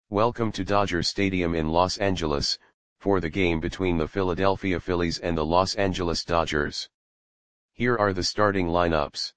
Welcome to Dodger Stadium in Los Angeles, for the game between the Philadelphia Phillies and the Los Angeles Dodgers. Here are the starting lineups.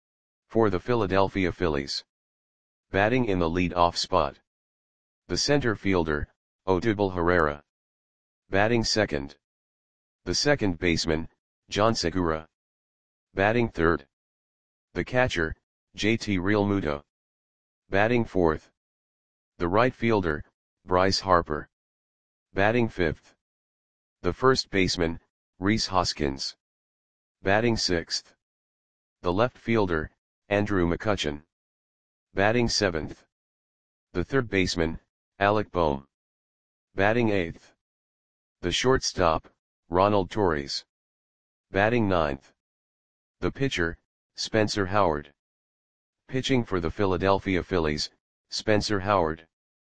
For the Philadelphia Phillies. Batting in the lead-off spot. The center fielder, Odubel Herrera. Batting second. The second baseman, Jean Segura. Batting third. The catcher, JT Realmuto. Batting fourth. The right fielder, Bryce Harper. Batting fifth. The first baseman, Rhys Hoskins. Batting sixth. The left fielder, Andrew McCutchen. Batting seventh. The third baseman, Alec Bohm. Batting eighth. The shortstop, Ronald Torres. Batting ninth. The pitcher, Spencer Howard. Pitching for the Philadelphia Phillies, Spencer Howard.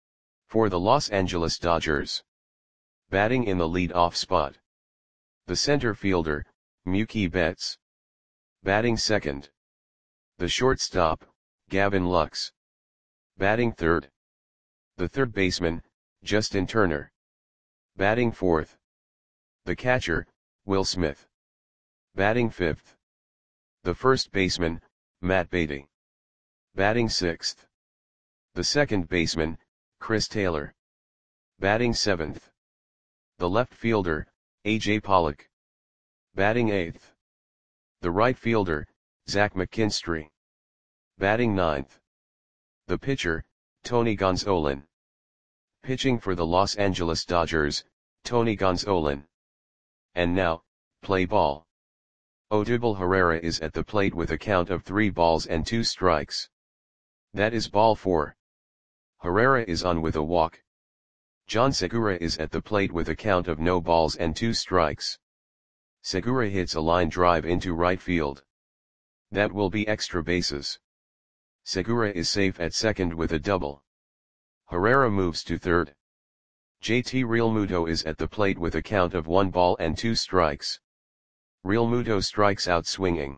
For the Los Angeles Dodgers. Batting in the lead-off spot. The center fielder, Mookie Betts. Batting second. The shortstop, Gavin Lux. Batting third. The third baseman, Justin Turner. Batting fourth. The catcher, Will Smith. Batting fifth. The first baseman, Matt Beaty. Batting sixth. The second baseman, Chris Taylor. Batting seventh. The left fielder, A.J. Pollock. Batting eighth. The right fielder, Zach McKinstry. Batting ninth. The pitcher, Tony Gonsolin. Pitching for the Los Angeles Dodgers, Tony Gonsolin. And now, play ball. Odubel Herrera is at the plate with a count of 3 balls and 2 strikes. That is ball 4. Herrera is on with a walk. Jean Segura is at the plate with a count of no balls and 2 strikes. Segura hits a line drive into right field. That will be extra bases. Segura is safe at second with a double. Herrera moves to third. JT Realmuto is at the plate with a count of 1 ball and 2 strikes. Realmuto strikes out swinging.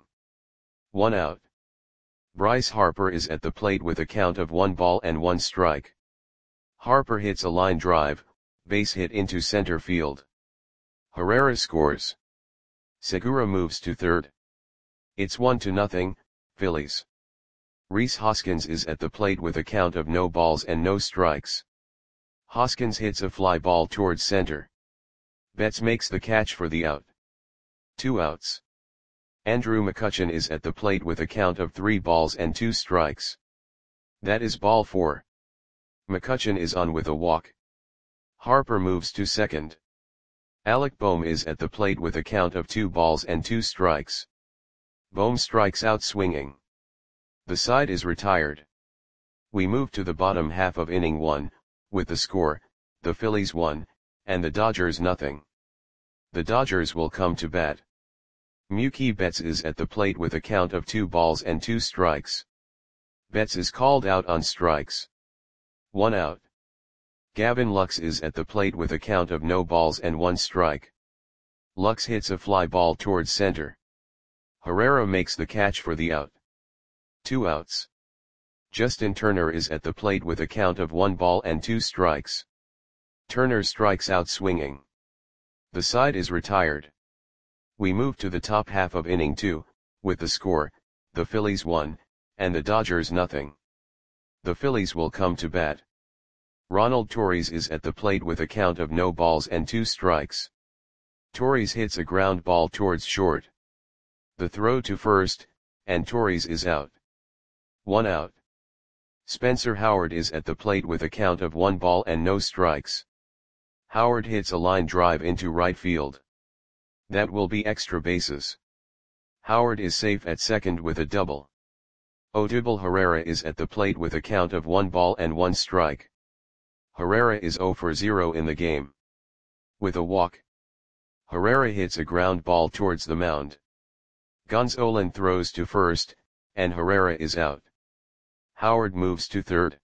1 out. Bryce Harper is at the plate with a count of 1 ball and 1 strike. Harper hits a line drive, base hit into center field. Herrera scores. Segura moves to third. It's 1-0, Phillies. Rhys Hoskins is at the plate with a count of no balls and no strikes. Hoskins hits a fly ball towards center. Betts makes the catch for the out. 2 outs. Andrew McCutchen is at the plate with a count of 3 balls and 2 strikes. That is ball 4. McCutchen is on with a walk. Harper moves to second. Alec Bohm is at the plate with a count of 2 balls and 2 strikes. Bohm strikes out swinging. The side is retired. We move to the bottom half of inning 1, with the score, the Phillies 1, and the Dodgers nothing. The Dodgers will come to bat. Mookie Betts is at the plate with a count of 2 balls and 2 strikes. Betts is called out on strikes. 1 out. Gavin Lux is at the plate with a count of no balls and 1 strike. Lux hits a fly ball towards center. Herrera makes the catch for the out. 2 outs. Justin Turner is at the plate with a count of 1 ball and 2 strikes. Turner strikes out swinging. The side is retired. We move to the top half of inning 2, with the score, the Phillies 1, and the Dodgers nothing. The Phillies will come to bat. Ronald Torres is at the plate with a count of no balls and 2 strikes. Torres hits a ground ball towards short. The throw to first, and Torres is out. 1 out. Spencer Howard is at the plate with a count of 1 ball and no strikes. Howard hits a line drive into right field. That will be extra bases. Howard is safe at second with a double. Odubel Herrera is at the plate with a count of 1 ball and 1 strike. Herrera is 0 for 0 in the game. With a walk. Herrera hits a ground ball towards the mound. Gonsolin throws to first, and Herrera is out. Howard moves to third.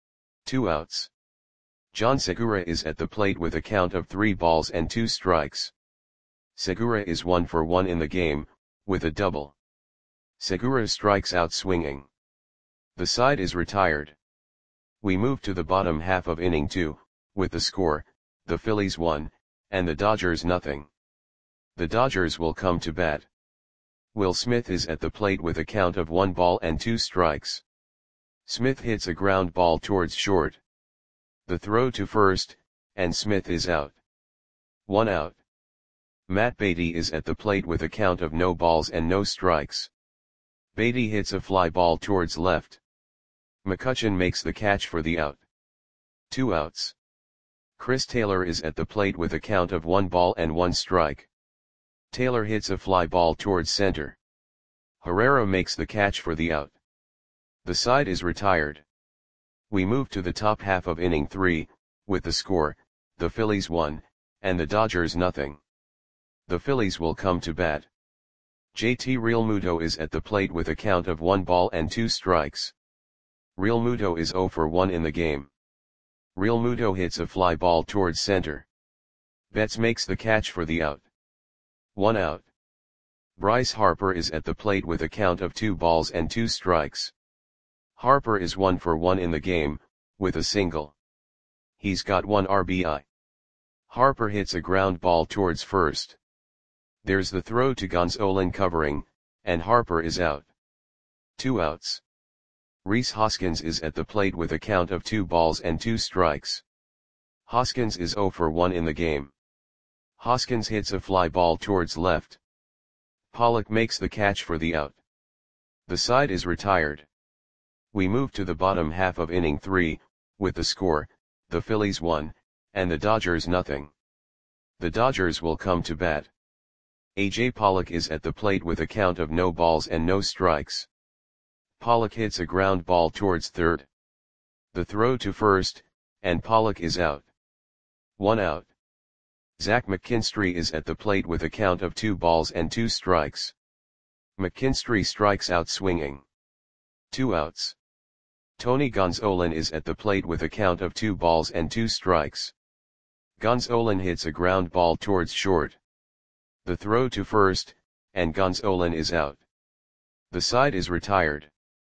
2 outs. Jean Segura is at the plate with a count of 3 balls and 2 strikes. Segura is 1 for 1 in the game, with a double. Segura strikes out swinging. The side is retired. We move to the bottom half of inning 2, with the score, the Phillies 1, and the Dodgers nothing. The Dodgers will come to bat. Will Smith is at the plate with a count of 1 ball and 2 strikes. Smith hits a ground ball towards short. The throw to first, and Smith is out. 1 out. Matt Beaty is at the plate with a count of no balls and no strikes. Beaty hits a fly ball towards left. McCutchen makes the catch for the out. 2 outs. Chris Taylor is at the plate with a count of 1 ball and 1 strike. Taylor hits a fly ball towards center. Herrera makes the catch for the out. The side is retired. We move to the top half of inning 3, with the score, the Phillies 1, and the Dodgers nothing. The Phillies will come to bat. JT Realmuto is at the plate with a count of 1 ball and 2 strikes. Realmuto is 0 for 1 in the game. Realmuto hits a fly ball towards center. Betts makes the catch for the out. 1 out. Bryce Harper is at the plate with a count of 2 balls and 2 strikes. Harper is 1 for 1 in the game, with a single. He's got 1 RBI. Harper hits a ground ball towards first. There's the throw to Gonsolin covering, and Harper is out. 2 outs. Rhys Hoskins is at the plate with a count of 2 balls and 2 strikes. Hoskins is 0 for 1 in the game. Hoskins hits a fly ball towards left. Pollock makes the catch for the out. The side is retired. We move to the bottom half of inning 3, with the score, the Phillies 1, and the Dodgers nothing. The Dodgers will come to bat. A.J. Pollock is at the plate with a count of no balls and no strikes. Pollock hits a ground ball towards third. The throw to first, and Pollock is out. 1 out. Zach McKinstry is at the plate with a count of 2 balls and 2 strikes. McKinstry strikes out swinging. 2 outs. Tony Gonsolin is at the plate with a count of 2 balls and 2 strikes. Gonsolin hits a ground ball towards short. The throw to first, and Gonsolin is out. The side is retired.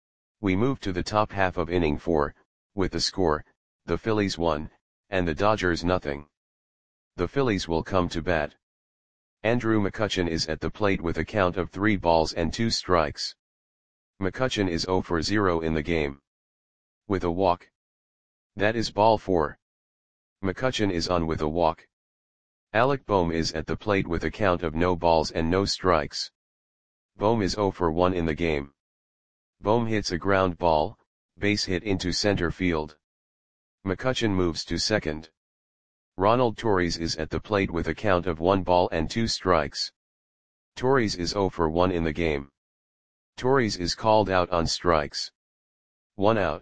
We move to the top half of inning 4, with the score, the Phillies 1, and the Dodgers nothing. The Phillies will come to bat. Andrew McCutchen is at the plate with a count of 3 balls and 2 strikes. McCutchen is 0 for 0 in the game. With a walk. That is ball 4. McCutchen is on with a walk. Alec Bohm is at the plate with a count of no balls and no strikes. Bohm is 0 for 1 in the game. Bohm hits a ground ball, base hit into center field. McCutchen moves to second. Ronald Torres is at the plate with a count of 1 ball and 2 strikes. Torres is 0 for 1 in the game. Torres is called out on strikes. 1 out.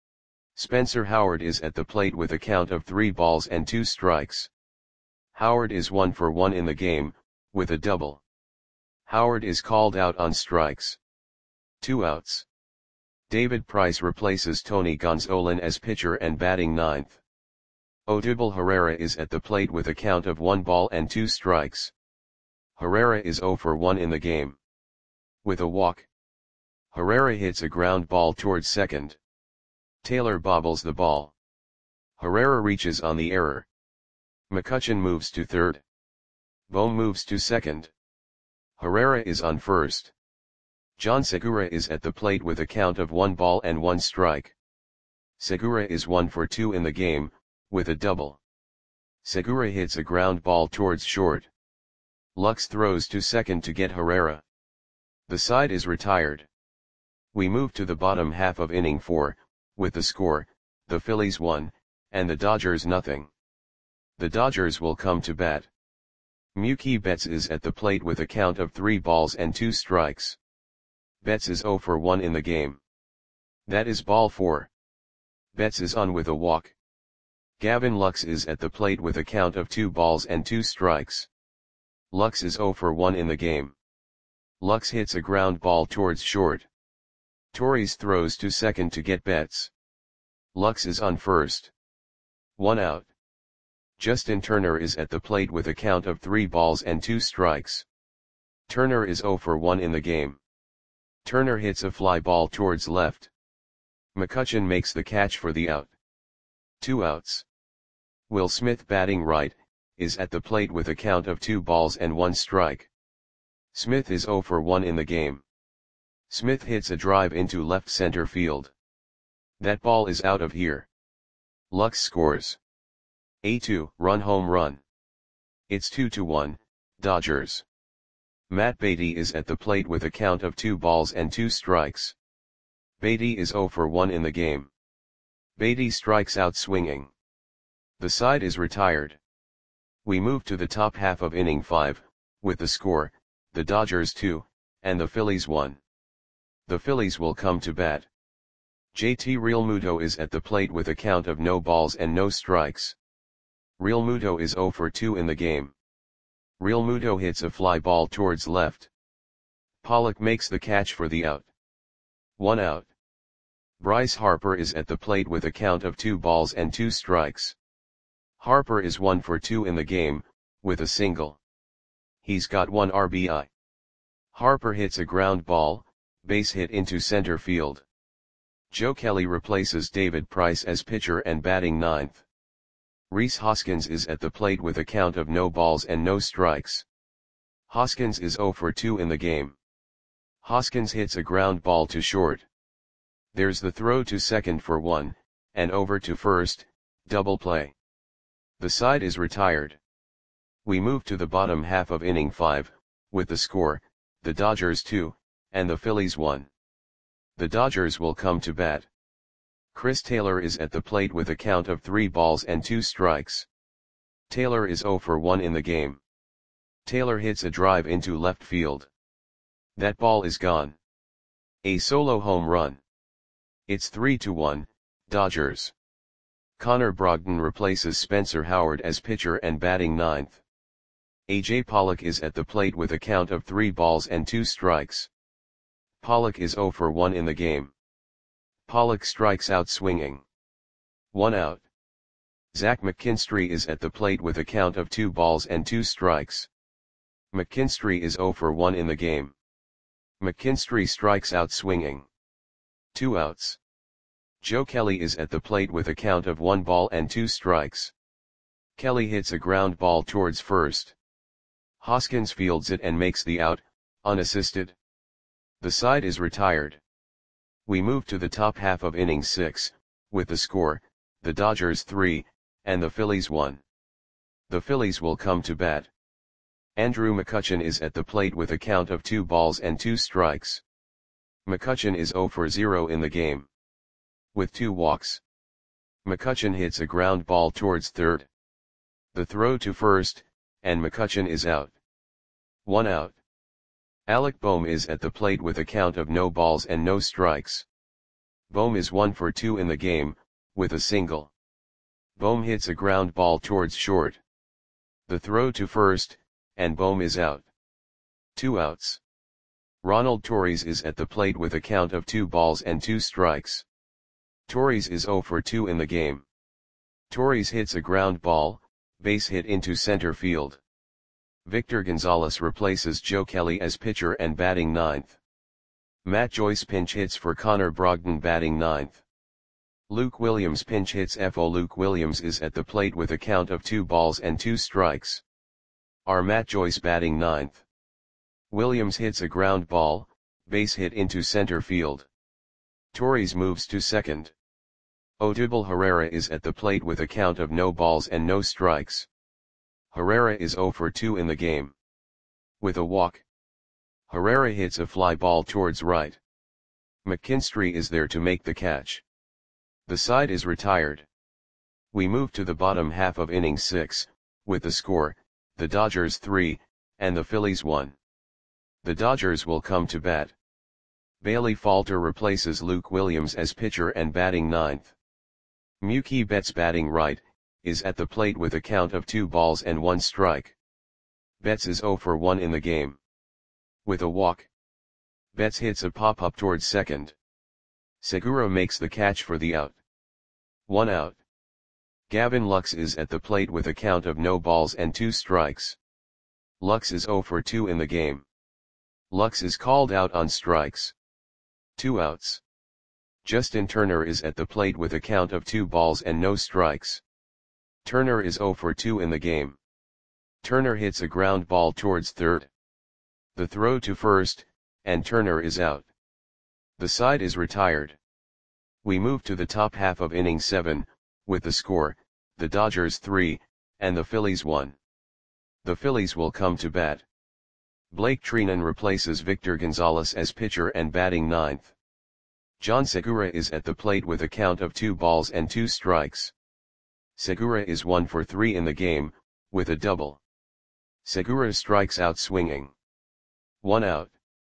Spencer Howard is at the plate with a count of 3 balls and 2 strikes. Howard is 1 for 1 in the game, with a double. Howard is called out on strikes. 2 outs. David Price replaces Tony Gonsolin as pitcher and batting ninth. Odubel Herrera is at the plate with a count of 1 ball and 2 strikes. Herrera is 0 for 1 in the game. With a walk. Herrera hits a ground ball towards second. Taylor bobbles the ball. Herrera reaches on the error. McCutchen moves to third. Bohm moves to second. Herrera is on first. John Segura is at the plate with a count of 1 ball and 1 strike. Segura is 1 for 2 in the game, with a double. Segura hits a ground ball towards short. Lux throws to second to get Herrera. The side is retired. We move to the bottom half of inning 4, with the score, the Phillies 1, and the Dodgers nothing. The Dodgers will come to bat. Mookie Betts is at the plate with a count of 3 balls and 2 strikes. Betts is 0 for 1 in the game. That is ball 4. Betts is on with a walk. Gavin Lux is at the plate with a count of 2 balls and 2 strikes. Lux is 0 for 1 in the game. Lux hits a ground ball towards short. Torres throws to second to get Betts. Lux is on first. 1 out. Justin Turner is at the plate with a count of 3 balls and 2 strikes. Turner is 0 for 1 in the game. Turner hits a fly ball towards left. McCutchen makes the catch for the out. 2 outs. Will Smith, batting right, is at the plate with a count of 2 balls and 1 strike. Smith is 0 for 1 in the game. Smith hits a drive into left center field. That ball is out of here. Lux scores a 2-run home run. It's 2-1, Dodgers. Matt Beaty is at the plate with a count of 2 balls and 2 strikes. Beaty is 0 for 1 in the game. Beaty strikes out swinging. The side is retired. We move to the top half of inning 5, with the score, the Dodgers 2, and the Phillies 1. The Phillies will come to bat. JT Realmuto is at the plate with a count of no balls and no strikes. Realmuto is 0 for 2 in the game. Realmuto hits a fly ball towards left. Pollock makes the catch for the out. 1 out. Bryce Harper is at the plate with a count of 2 balls and 2 strikes. Harper is 1 for 2 in the game, with a single. He's got 1 RBI. Harper hits a ground ball, base hit into center field. Joe Kelly replaces David Price as pitcher and batting ninth. Rhys Hoskins is at the plate with a count of no balls and no strikes. Hoskins is 0 for 2 in the game. Hoskins hits a ground ball to short. There's the throw to second for 1, and over to first, double play. The side is retired. We move to the bottom half of inning 5, with the score, the Dodgers 2, and the Phillies 1. The Dodgers will come to bat. Chris Taylor is at the plate with a count of 3 balls and 2 strikes. Taylor is 0 for 1 in the game. Taylor hits a drive into left field. That ball is gone. A solo home run. It's 3-1, Dodgers. Connor Brogdon replaces Spencer Howard as pitcher and batting ninth. A.J. Pollock is at the plate with a count of 3 balls and 2 strikes. Pollock is 0 for 1 in the game. Pollock strikes out swinging. 1 out. Zach McKinstry is at the plate with a count of 2 balls and 2 strikes. McKinstry is 0 for 1 in the game. McKinstry strikes out swinging. 2 outs. Joe Kelly is at the plate with a count of 1 ball and 2 strikes. Kelly hits a ground ball towards first. Hoskins fields it and makes the out, unassisted. The side is retired. We move to the top half of inning 6, with the score, the Dodgers 3, and the Phillies 1. The Phillies will come to bat. Andrew McCutchen is at the plate with a count of 2 balls and 2 strikes. McCutchen is 0 for 0 in the game. With 2 walks. McCutchen hits a ground ball towards third. The throw to first, and McCutchen is out. 1 out. Alec Bohm is at the plate with a count of no balls and no strikes. Bohm is 1 for 2 in the game, with a single. Bohm hits a ground ball towards short. The throw to first, and Bohm is out. 2 outs. Ronald Torres is at the plate with a count of 2 balls and 2 strikes. Torres is 0 for 2 in the game. Torres hits a ground ball, base hit into center field. Victor Gonzalez replaces Joe Kelly as pitcher and batting ninth. Matt Joyce pinch hits for Connor Brogdon batting ninth. Luke Williams pinch hits for Luke Williams is at the plate with a count of 2 balls and 2 strikes. Are Matt Joyce batting ninth. Williams hits a ground ball, base hit into center field. Torres moves to second. Odubel Herrera is at the plate with a count of no balls and no strikes. Herrera is 0 for 2 in the game. With a walk. Herrera hits a fly ball towards right. McKinstry is there to make the catch. The side is retired. We move to the bottom half of inning 6, with the score, the Dodgers 3, and the Phillies 1. The Dodgers will come to bat. Bailey Falter replaces Luke Williams as pitcher and batting ninth. Mookie Betts batting right, is at the plate with a count of 2 balls and 1 strike. Betts is 0 for 1 in the game. With a walk. Betts hits a pop-up towards second. Segura makes the catch for the out. 1 out. Gavin Lux is at the plate with a count of no balls and 2 strikes. Lux is 0 for 2 in the game. Lux is called out on strikes. 2 outs. Justin Turner is at the plate with a count of 2 balls and no strikes. Turner is 0 for 2 in the game. Turner hits a ground ball towards third. The throw to first, and Turner is out. The side is retired. We move to the top half of inning 7, with the score, the Dodgers 3, and the Phillies 1. The Phillies will come to bat. Blake Treinen replaces Victor Gonzalez as pitcher and batting ninth. John Segura is at the plate with a count of 2 balls and 2 strikes. Segura is 1 for 3 in the game, with a double. Segura strikes out swinging. 1 out.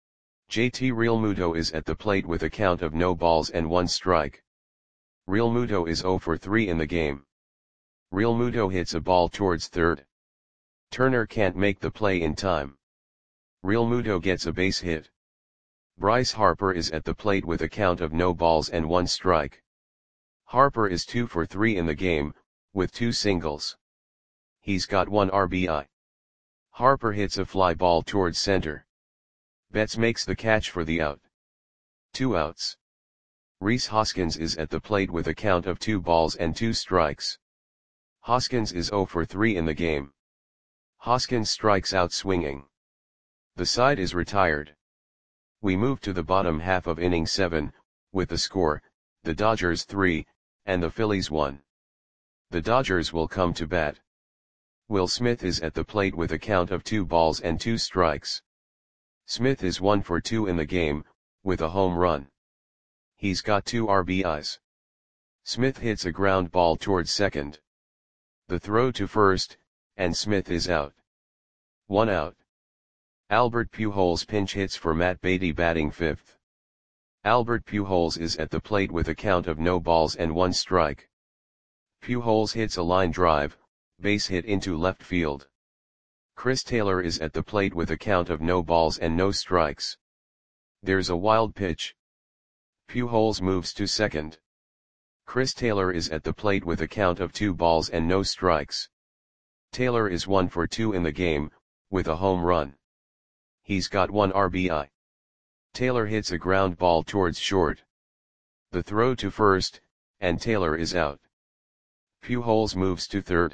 JT Realmuto is at the plate with a count of no balls and 1 strike. Realmuto is 0 for 3 in the game. Realmuto hits a ball towards third. Turner can't make the play in time. Realmuto gets a base hit. Bryce Harper is at the plate with a count of no balls and 1 strike. Harper is 2 for 3 in the game, with 2 singles. He's got 1 RBI. Harper hits a fly ball towards center. Betts makes the catch for the out. 2 outs. Rhys Hoskins is at the plate with a count of 2 balls and 2 strikes. Hoskins is 0 for 3 in the game. Hoskins strikes out swinging. The side is retired. We move to the bottom half of inning 7, with the score, the Dodgers 3, and the Phillies 1. The Dodgers will come to bat. Will Smith is at the plate with a count of 2 balls and 2 strikes. Smith is 1 for 2 in the game, with a home run. He's got 2 RBIs. Smith hits a ground ball towards second. The throw to first, and Smith is out. 1 out. Albert Pujols pinch hits for Matt Beatty batting fifth. Albert Pujols is at the plate with a count of no balls and 1 strike. Pujols hits a line drive, base hit into left field. Chris Taylor is at the plate with a count of no balls and no strikes. There's a wild pitch. Pujols moves to second. Chris Taylor is at the plate with a count of 2 balls and no strikes. Taylor is 1 for 2 in the game, with a home run. He's got 1 RBI. Taylor hits a ground ball towards short. The throw to first, and Taylor is out. Pujols moves to third.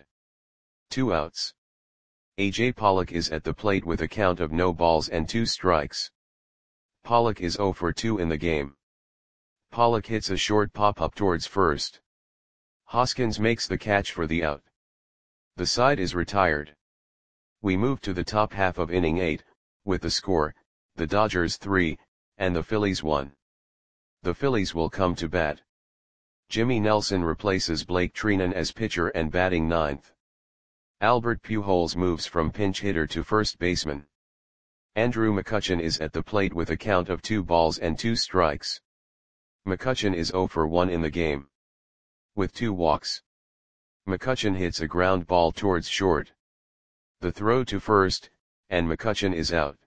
2 outs. A.J. Pollock is at the plate with a count of no balls and 2 strikes. Pollock is 0 for 2 in the game. Pollock hits a short pop-up towards first. Hoskins makes the catch for the out. The side is retired. We move to the top half of inning 8, with the score, the Dodgers 3, and the Phillies 1. The Phillies will come to bat. Jimmy Nelson replaces Blake Treinen as pitcher and batting ninth. Albert Pujols moves from pinch hitter to first baseman. Andrew McCutchen is at the plate with a count of 2 balls and 2 strikes. McCutchen is 0 for 1 in the game. With 2 walks. McCutchen hits a ground ball towards short. The throw to first, and McCutchen is out.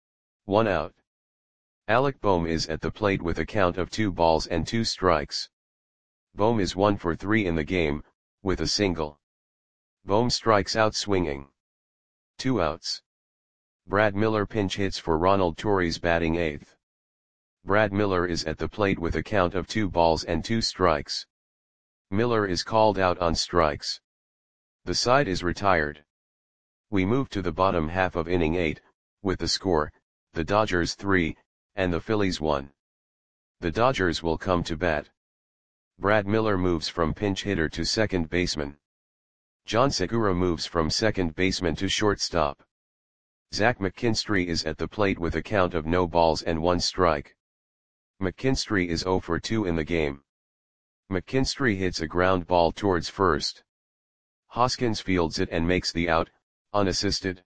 1 out. Alec Bohm is at the plate with a count of 2 balls and 2 strikes. Bohm is 1 for 3 in the game, with a single. Bohm strikes out swinging. 2 outs. Brad Miller pinch hits for Ronald Torres batting eighth. Brad Miller is at the plate with a count of 2 balls and 2 strikes. Miller is called out on strikes. The side is retired. We move to the bottom half of inning 8, with the score, the Dodgers 3, and the Phillies 1. The Dodgers will come to bat. Brad Miller moves from pinch hitter to second baseman. John Segura moves from second baseman to shortstop. Zach McKinstry is at the plate with a count of no balls and 1 strike. McKinstry is 0 for 2 in the game. McKinstry hits a ground ball towards first. Hoskins fields it and makes the out, unassisted.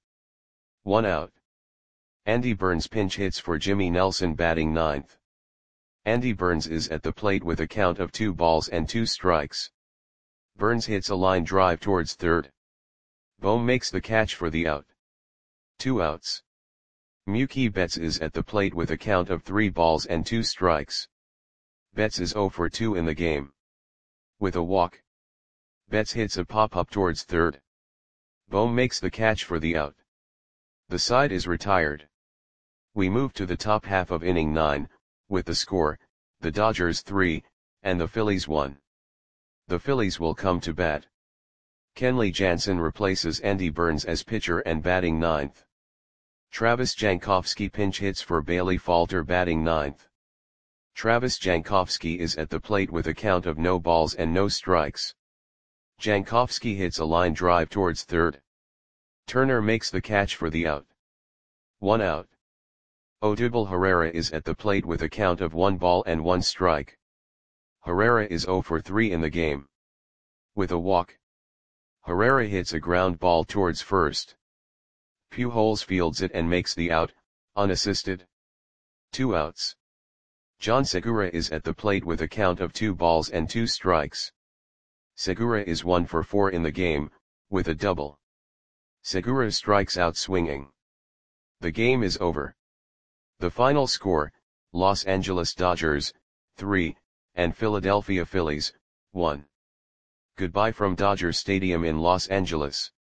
1 out. Andy Burns pinch hits for Jimmy Nelson batting ninth. Andy Burns is at the plate with a count of 2 balls and 2 strikes. Burns hits a line drive towards third. Bohm makes the catch for the out. 2 outs. Mookie Betts is at the plate with a count of 3 balls and 2 strikes. Betts is 0 for 2 in the game. With a walk. Betts hits a pop-up towards third. Bohm makes the catch for the out. The side is retired. We move to the top half of inning 9, with the score, the Dodgers 3, and the Phillies 1. The Phillies will come to bat. Kenley Jansen replaces Andy Burns as pitcher and batting 9th. Travis Jankowski pinch hits for Bailey Falter batting 9th. Travis Jankowski is at the plate with a count of no balls and no strikes. Jankowski hits a line drive towards third. Turner makes the catch for the out. 1 out. Odubel Herrera is at the plate with a count of 1 ball and 1 strike. Herrera is 0 for 3 in the game. With a walk, Herrera hits a ground ball towards first. Pujols fields it and makes the out, unassisted. 2 outs. John Segura is at the plate with a count of 2 balls and 2 strikes. Segura is 1 for 4 in the game, with a double. Segura strikes out swinging. The game is over. The final score, Los Angeles Dodgers, 3, and Philadelphia Phillies, 1. Goodbye from Dodger Stadium in Los Angeles.